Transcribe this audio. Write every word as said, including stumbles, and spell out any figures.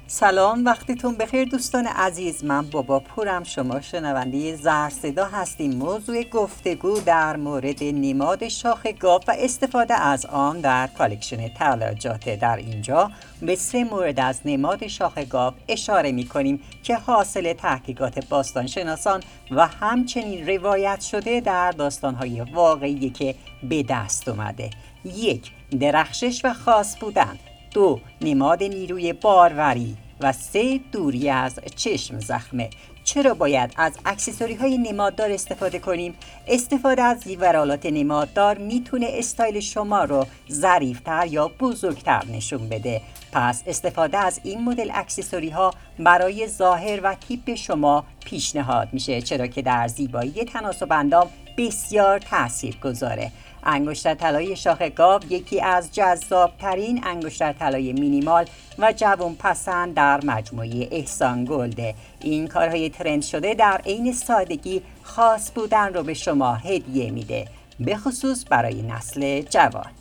سلام، وقتتون بخیر دوستان عزیز. من بابا پورم، شما شنونده زرصدا هستیم. موضوع گفتگو در مورد نماد شاخ گاو و استفاده از آن در کالکشن تلاجات. در اینجا به سه مورد از نماد شاخ گاو اشاره می کنیم که حاصل تحقیقات باستانشناسان و همچنین روایت شده در داستانهای واقعی که به دست اومده. یک، درخشش و خاص بودن. دو، نماد نیروی باروری. و سه، دوری از چشم زخمه. چرا باید از اکسسوری های نماددار استفاده کنیم؟ استفاده از زیورآلات نماددار میتونه استایل شما رو ظریف‌تر یا بزرگتر نشون بده. پس استفاده از این مدل اکسسوری ها برای ظاهر و تیپ شما پیشنهاد میشه، چرا که در زیبایی تناسب اندام بسیار تأثیر گذاره. انگشتر طلایی شاخ گاو یکی از جذابترین انگشتر طلای مینیمال و جوان پسند در مجموعه احسان گلده. این کارهای ترند شده در عین سادگی خاص بودن رو به شما هدیه میده، به خصوص برای نسل جوان.